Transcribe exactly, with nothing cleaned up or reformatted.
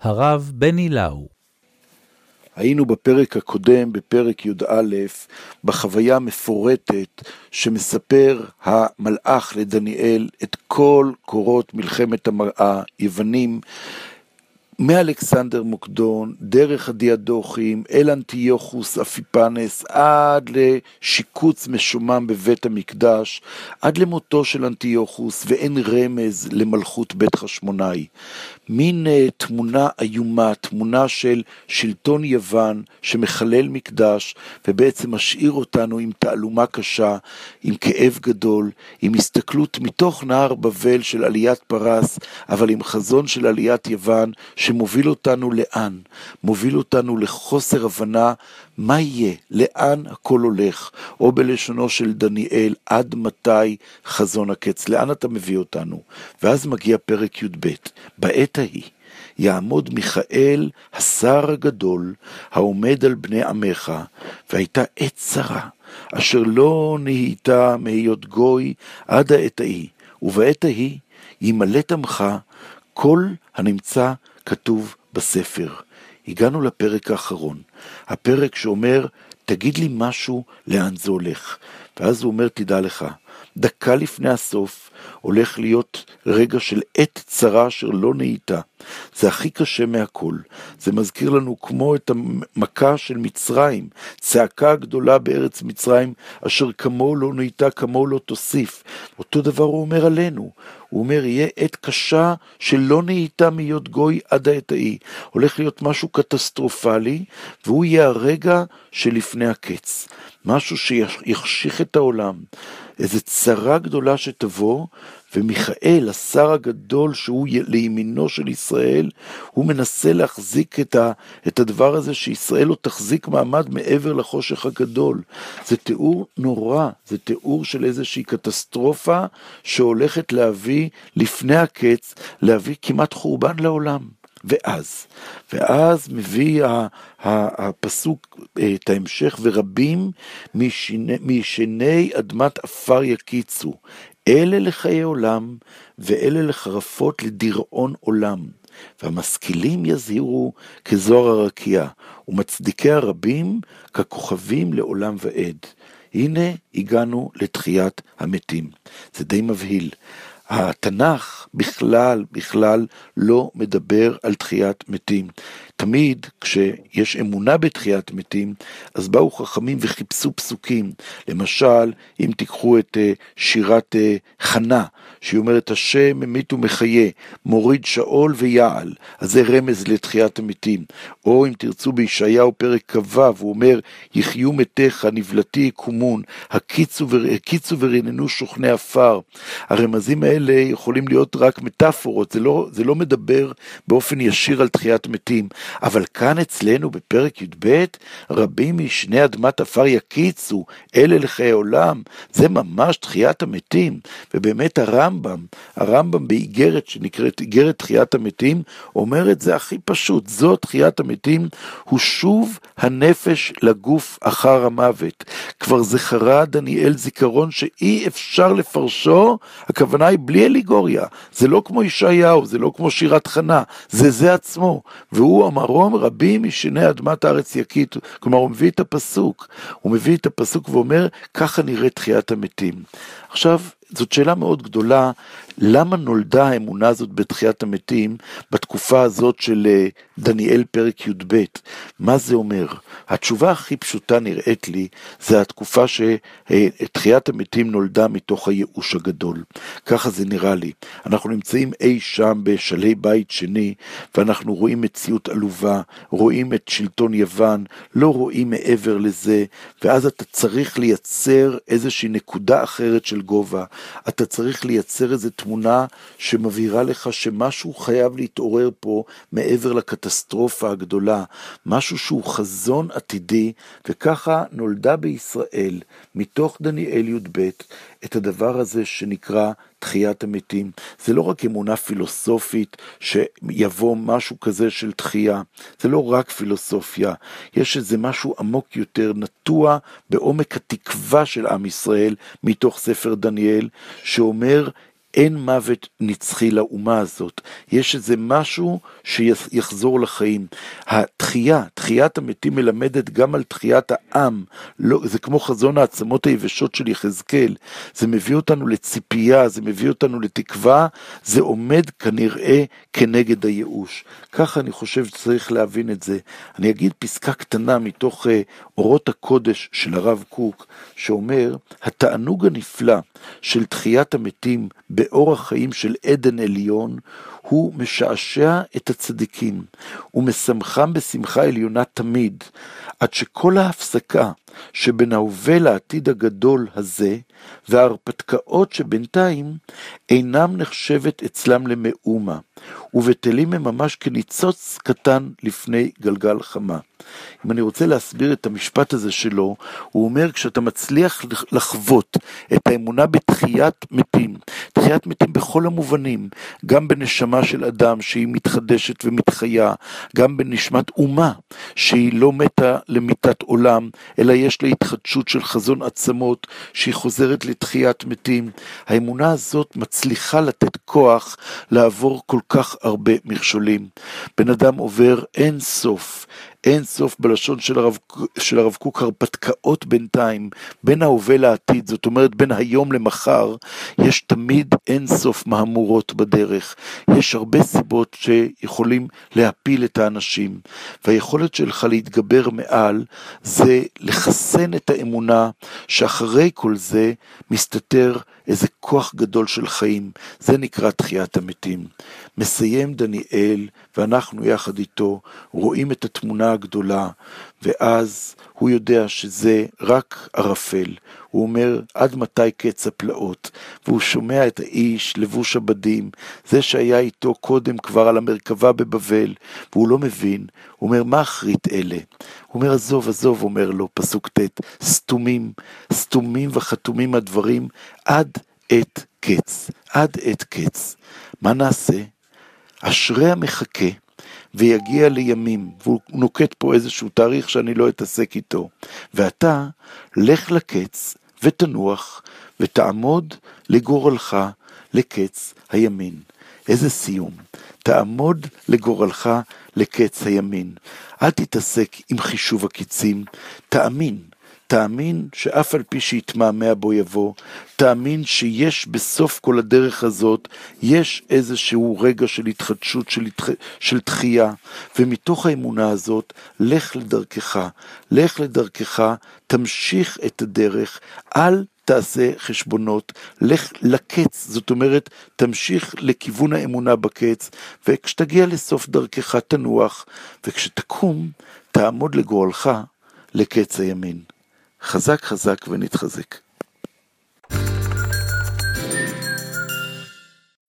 הרב בני לאו. היינו בפרק הקודם, בפרק י"א, בחוויה מפורטת שמספר המלאך לדניאל את כל קורות מלחמת היוונים, מאלכסנדר מוקדון, דרך הדיאדוכים, אל אנטיוכוס אפיפנס, עד לשיקוץ משומם בבית המקדש, עד למותו של אנטיוכוס, ואין רמז למלכות בית חשמונאי. מין uh, תמונה איומה, תמונה של שלטון יוון שמחלל מקדש, ובעצם משאיר אותנו עם תעלומה קשה, עם כאב גדול, עם הסתכלות מתוך נהר בבל של עליית פרס, אבל עם חזון של עליית יוון, שמוביל אותנו לאן? מוביל אותנו לחוסר הבנה מה יהיה, לאן הכל הולך, או בלשונו של דניאל, עד מתי חזון הקץ, לאן אתה מביא אותנו? ואז מגיע פרק י"ב, בעת ההיא, יעמוד מיכאל השר הגדול, העומד על בני עמך, והייתה עת צרה, אשר לא נהייתה מהיות גוי עד העת ההיא, ובעת ההיא ימלט עמך כל הנמצא כתוב בספר. הגענו לפרק האחרון, הפרק שאומר, תגיד לי משהו לאן זה הולך. ואז הוא אומר, תדע לך, דקה לפני הסוף הולך להיות רגע של עת צרה אשר לא נהייתה. זה הכי קשה מהכל. זה מזכיר לנו כמו את המכה של מצרים, צעקה גדולה בארץ מצרים, אשר כמו לא נהייתה, כמו לא תוסיף. אותו דבר הוא אומר עלינו. הוא אומר, יהיה עת קשה שלא נהייתה להיות גוי עד העת ההיא. הולך להיות משהו קטסטרופלי, והוא יהיה הרגע שלפני הקץ. משהו שיחשיך את העולם. איזו צרה גדולה שתבוא, ומיכאל, השר הגדול שהוא לימינו של ישראל, הוא מנסה להחזיק את, ה, את הדבר הזה, שישראל לא תחזיק מעמד מעבר לחושך הגדול. זה תיאור נורא, זה תיאור של איזושהי קטסטרופה, שהולכת להביא לפני הקץ, להביא כמעט חורבן לעולם. ואז, ואז מביא הפסוק את ההמשך, ורבים משני, משני אדמת אפר יקיצו, אלה לחיי עולם, ואלה לחרפות לדיראון עולם. והמשכילים יזהירו כזוהר הרקיע, ומצדיקי הרבים ככוכבים לעולם ועד. הנה הגענו לתחיית המתים. זה די מבהיל. התנ"ך בכלל, בכלל לא מדבר על תחיית מתים. תמיד כשיש אמונה בתחיית מתים, אז באו חכמים וחיפשו פסוקים. למשל, אם תיקחו את שירת חנה, שהיא אומרת, השם ממית ומחיה, מוריד שאול ויעל, אז זה רמז לתחיית המתים. או אם תרצו בישעיהו פרק כ"ו, הוא אומר, יחיו מתיך, נבלתי יקומון, הקיצו, ור... הקיצו ורננו שוכני אפר. הרמזים האלה יכולים להיות רק מטאפורות, זה לא, זה לא מדבר באופן ישיר על תחיית מתים. אבל כאן אצלנו בפרק י"ב, רבים משני אדמת אפר יקיצו, אלה לחיי עולם, זה ממש תחיית המתים. ובאמת הרמב"ם, הרמב"ם באיגרת שנקראת איגרת תחיית המתים, אומר את זה הכי פשוט, זו תחיית המתים, הוא שוב הנפש לגוף אחר המוות. כבר זכרה דניאל זיכרון שאי אפשר לפרשו, הכוונה היא בלי אליגוריה, זה לא כמו ישעיהו, זה לא כמו שירת חנה, זה זה עצמו, והוא אמרום רבים משני אדמת הארץ יקיטו, כלומר הוא מביא את הפסוק, הוא מביא את הפסוק ואומר, ככה נראה תחיית המתים. עכשיו, זאת שאלה מאוד גדולה, למה נולדה האמונה הזאת בתחיית המתים בתקופה הזאת של דניאל פרק י"ב? מה זה אומר? התשובה הכי פשוטה נראית לי, זה התקופה שתחיית המתים נולדה מתוך הייאוש הגדול. ככה זה נראה לי. אנחנו נמצאים אי שם בשלהי בית שני, ואנחנו רואים מציאות עלובה, רואים את שלטון יוון, לא רואים מעבר לזה, ואז אתה צריך לייצר איזושהי נקודה אחרת של גובה. אתה צריך לייצר איזו תמונה שמבהירה לך שמשהו חייב להתעורר פה מעבר לקטסטרופה הגדולה, משהו שהוא חזון עתידי, וככה נולדה בישראל מתוך דניאל י"ב את הדבר הזה שנקרא תחיית המתים. זה לא רק אמונה פילוסופית שיבוא משהו כזה של תחייה, זה לא רק פילוסופיה, יש איזה משהו עמוק יותר, נטוע בעומק התקווה של עם ישראל מתוך ספר דניאל, שאומר אין מוות נצחי לאומה הזאת, יש איזה משהו שיחזור לחיים. התחייה, תחיית המתים מלמדת גם על תחיית העם, לא, זה כמו חזון העצמות היבשות של יחזקאל, זה מביא אותנו לציפייה, זה מביא אותנו לתקווה, זה עומד כנראה כנגד הייאוש. ככה אני חושב שצריך להבין את זה. אני אגיד פסקה קטנה מתוך uh, אורות הקודש של הרב קוק, שאומר, התענוג הנפלא של תחיית המתים באורח חיים של עדן עליון, הוא משעשע את הצדיקים, ומשמחם בשמחה עליונה תמיד, עד שכל ההפסקה שבין ההווה לעתיד הגדול הזה, וההרפתקאות שבינתיים, אינם נחשבת אצלם למאומה, ובטלים הם ממש כניצוץ קטן לפני גלגל חמה. אם אני רוצה להסביר את המשפט הזה שלו, הוא אומר, כשאתה מצליח לחוות את האמונה בתחיית מתים, תחיית מתים בכל המובנים, גם בנשמה של אדם שהיא מתחדשת ומתחיה, גם בנשמת אומה שהיא לא מתה למיתת עולם, אלא יש לה התחדשות של חזון עצמות שהיא חוזרת לתחיית מתים. האמונה הזאת מצליחה לתת כוח לעבור כל כך הרבה מכשולים. בן אדם עובר אין סוף, אין סוף בלשון של הרב, של הרב קוק, הרפתקאות בינתיים, בין ההווה לעתיד, זאת אומרת בין היום למחר, יש תמיד אין סוף מהמורות בדרך, יש הרבה סיבות שיכולים להפיל את האנשים, והיכולת שלך להתגבר מעל, זה לחסן את האמונה, שאחרי כל זה מסתתר איזה כוח גדול של חיים, זה נקרא תחיית המתים. מסיים דניאל, ואנחנו יחד איתו רואים את התמונה הגדולה, ואז הוא יודע שזה רק ערפל. הוא אומר, עד מתי קץ הפלאות? והוא שומע את האיש לבוש הבדים, זה שהיה איתו קודם כבר על המרכבה בבבל, והוא לא מבין. הוא אומר, מה אחרית אלה? הוא אומר, עזוב, עזוב, אומר לו, פסוק ת', סתומים, סתומים וחתומים הדברים, עד עת קץ, עד עת קץ. מה נעשה? אשרי המחכה, ויגיע לימים, והוא נוקט פה איזשהו תאריך שאני לא אתעסק איתו, ואתה לך לקץ ותנוח ותעמוד לגורלך לקץ הימין. איזה סיום, תעמוד לגורלך לקץ הימין. אל תתעסק עם חישוב הקיצים, תאמין, תאמין שאף על פי שיתמהמה בו יבוא, תאמין שיש בסוף כל הדרך הזאת, יש איזשהו רגע של התחדשות, של, התח... של תחייה, ומתוך האמונה הזאת, לך לדרכך, לך לדרכך, תמשיך את הדרך, אל תעשה חשבונות, לך לקץ, זאת אומרת, תמשיך לכיוון האמונה בקץ, וכשתגיע לסוף דרכך תנוח, וכשתקום, תעמוד לגורלך לקץ הימין. חזק חזק ונתחזק.